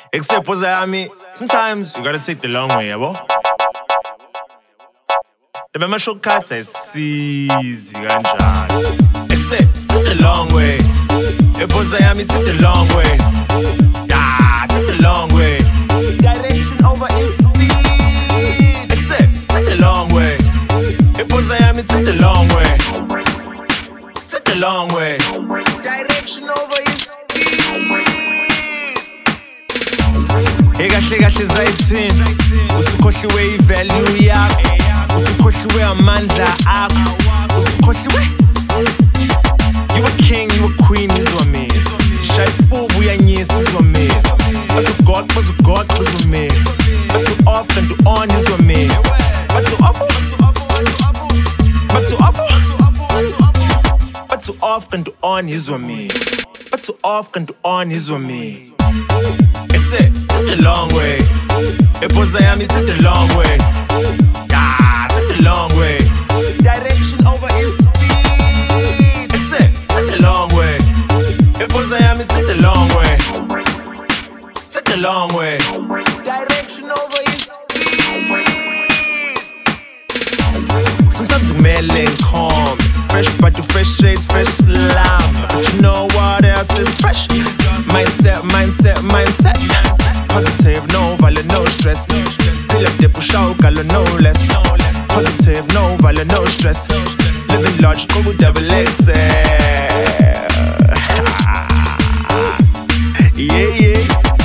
Except was I mean, sometimes you gotta take the long way, yabo. Remember shortcuts easy kanjalo. Except take the long way. Because I mean, take the long way. Yeah, take the long way. Direction over is speed. Except take the long way. Because I mean, take the long way. Take the long way. Direction over is speed. Kahle kahle zayithini usukhohliwe ivalue yakho usukhohliwe amandla akho usukhohliwe you a king you a queen izwa mina shaya isifuba uyanyisa izwa mina bazugod izwa mina but too often to on izwa mina but too often to on izwa mina but too often to on izwa mina. Except take the long way. Because I am take the long way. Ah, take the long way. Direction over is speed. Except take the long way. Because I am take the long way. Take the long way. Direction over is speed. Sometimes I'm and calm. Fresh but the fresh shades, fresh slam. But you know what else is fresh? Mindset. Positive, no value, no stress. Pull up the push out, gala, no less. Positive, no value, no stress. Living large, go with double X. Yeah.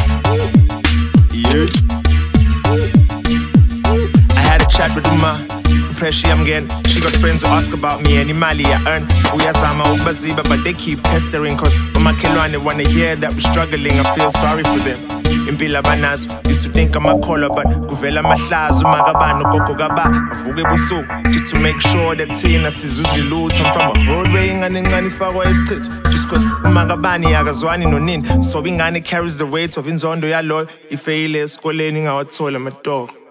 I had a chat with Uma. Pressure I'm getting. She got friends who ask about me any mali I earn. Uyazama ubaziba, but they keep pestering. Cause when my kilwane wanna hear that we're struggling, I feel sorry for them. Impila banazo, used to think I'm a caller, but kuvela mahlazo magabano koko gaba avuke busuku just to make sure that thina sizuza ilutho. I'm from a hood way ingane encane ifakwa isichitho just cause umagabani akazwani nonini, so ingane carries the weight of inzondo yaloyo ifeyile esikoleni ingawathola amadoko.